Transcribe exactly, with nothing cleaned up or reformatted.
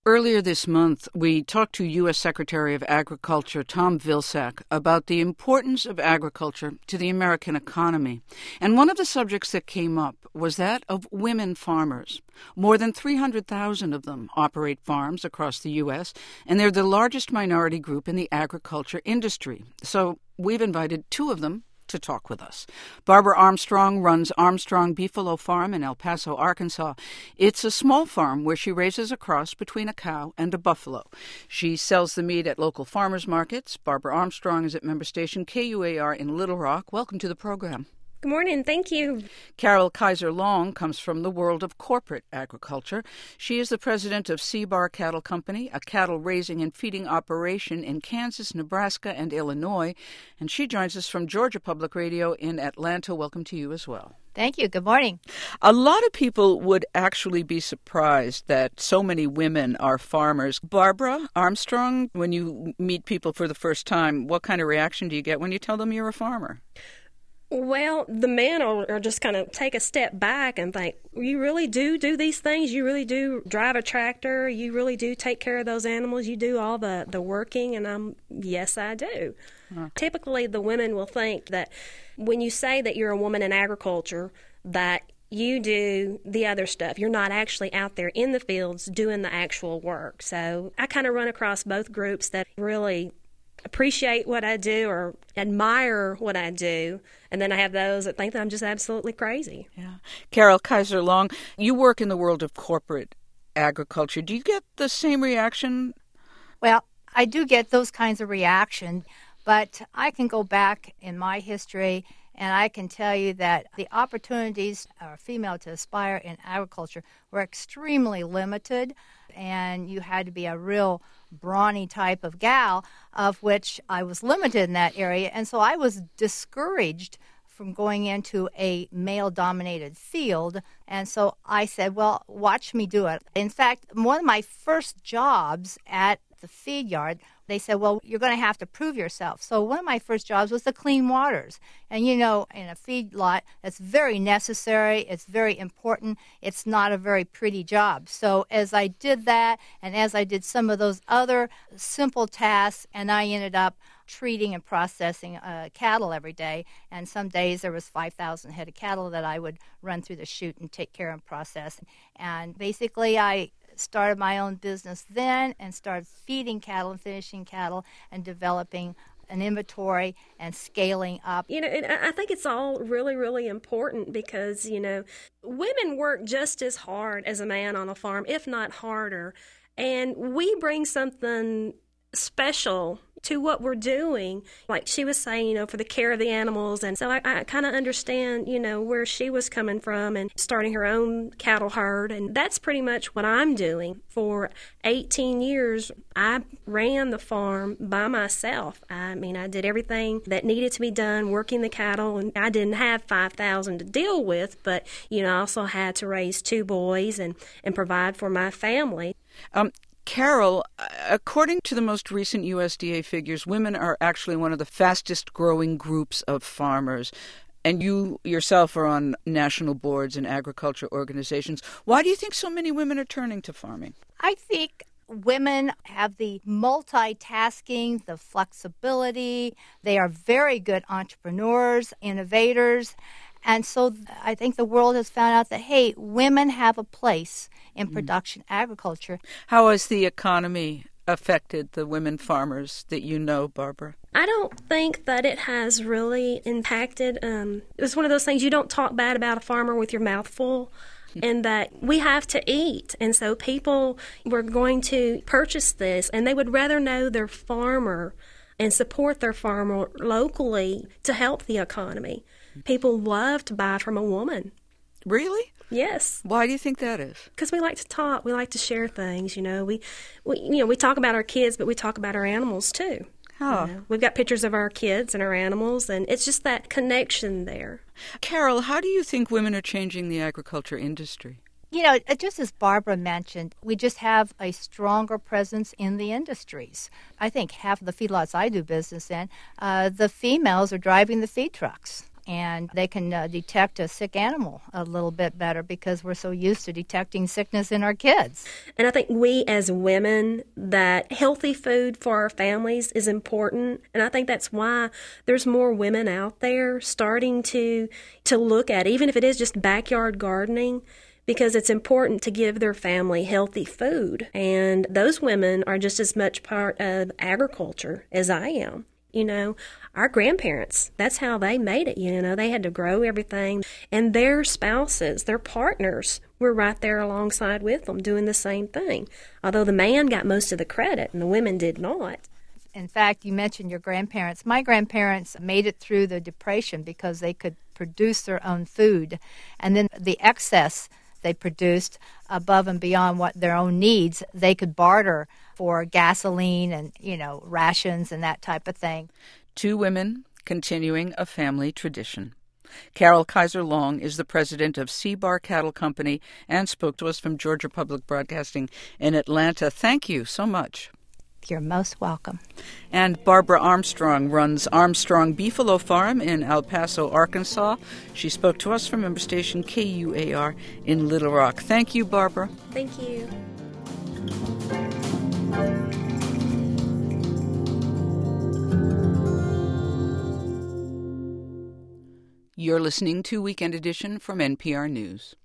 Earlier this month, we talked to U S Secretary of Agriculture Tom Vilsack about the importance of agriculture to the American economy. And one of the subjects that came up was that of women farmers. More than three hundred thousand of them operate farms across the U S, and they're the largest minority group in the agriculture industry. So we've invited two of them to talk with us. Barbara Armstrong runs Armstrong Beefalo Farm in El Paso, Arkansas. It's a small farm where she raises a cross between a cow and a buffalo. She sells the meat at local farmers markets. Barbara Armstrong is at member station K U A R in Little Rock. Welcome to the program. Good morning. Thank you. Carol Kaiser Long comes from the world of corporate agriculture. She is the president of Seabar Cattle Company, a cattle raising and feeding operation in Kansas, Nebraska, and Illinois. And she joins us from Georgia Public Radio in Atlanta. Welcome to you as well. Thank you. Good morning. A lot of people would actually be surprised that so many women are farmers. Barbara Armstrong, when you meet people for the first time, what kind of reaction do you get when you tell them you're a farmer? Well, the men are, are just kind of take a step back and think, you really do do these things? You really do drive a tractor? You really do take care of those animals? You do all the, the working? And I'm, yes, I do. Huh. Typically, the women will think that when you say that you're a woman in agriculture, that you do the other stuff. You're not actually out there in the fields doing the actual work. So I kind of run across both groups that really appreciate what I do or admire what I do, and then I have those that think that I'm just absolutely crazy. Yeah. Carol Kaiser Long, you work in the world of corporate agriculture. Do you get the same reaction? Well, I do get those kinds of reaction, but I can go back in my history and I can tell you that the opportunities for a female to aspire in agriculture were extremely limited, and you had to be a real brawny type of gal, of which I was limited in that area. And so I was discouraged from going into a male-dominated field. And so I said, well, watch me do it. In fact, one of my first jobs at the feed yard, they said, well, you're going to have to prove yourself. So one of my first jobs was to clean waters. And, you know, in a feed lot, that's very necessary. It's very important. It's not a very pretty job. So as I did that, and as I did some of those other simple tasks, and I ended up treating and processing uh, cattle every day. And some days there was five thousand head of cattle that I would run through the chute and take care and process. And basically I started my own business then and started feeding cattle and finishing cattle and developing an inventory and scaling up. You know, and I think it's all really, really important because, you know, women work just as hard as a man on a farm, if not harder. And we bring something special to what we're doing. Like she was saying, you know, for the care of the animals. And so I, I kind of understand, you know, where she was coming from and starting her own cattle herd. And that's pretty much what I'm doing. For eighteen years, I ran the farm by myself. I mean, I did everything that needed to be done, working the cattle. And I didn't have five thousand to deal with, but, you know, I also had to raise two boys and, and provide for my family. Um. Carol, according to the most recent U S D A figures, women are actually one of the fastest growing groups of farmers. And you yourself are on national boards and agriculture organizations. Why do you think so many women are turning to farming? I think women have the multitasking, the flexibility. They are very good entrepreneurs, innovators. And so I think the world has found out that, hey, women have a place in production mm. agriculture. How has the economy affected the women farmers that you know, Barbara? I don't think that it has really impacted. Um, it's one of those things you don't talk bad about a farmer with your mouth full. And that we have to eat. And so people were going to purchase this, and they would rather know their farmer and support their farmer locally to help the economy. People love to buy from a woman. Really? Yes. Why do you think that is? Because we like to talk. We like to share things. You know, we, we you know we talk about our kids, but we talk about our animals too. Oh. You know, we've got pictures of our kids and our animals, and it's just that connection there. Carol, how do you think women are changing the agriculture industry? You know, just as Barbara mentioned, we just have a stronger presence in the industries. I think half of the feedlots I do business in, uh, the females are driving the feed trucks. and they can uh, detect a sick animal a little bit better because we're so used to detecting sickness in our kids. And I think we as women, that healthy food for our families is important. And I think that's why there's more women out there starting to to look at, even if it is just backyard gardening, because it's important to give their family healthy food. And those women are just as much part of agriculture as I am. You know, our grandparents, that's how they made it. You know, they had to grow everything. And their spouses, their partners, were right there alongside with them doing the same thing. Although the man got most of the credit and the women did not. In fact, you mentioned your grandparents. My grandparents made it through the Depression because they could produce their own food. And then the excess they produced above and beyond what their own needs, they could barter for gasoline and, you know, rations and that type of thing. Two women continuing a family tradition. Carol Kaiser Long is the president of Seabar Cattle Company and spoke to us from Georgia Public Broadcasting in Atlanta. Thank you so much. You're most welcome. And Barbara Armstrong runs Armstrong Beefalo Farm in El Paso, Arkansas. She spoke to us from member station K U A R in Little Rock. Thank you, Barbara. Thank you. You're listening to Weekend Edition from N P R News.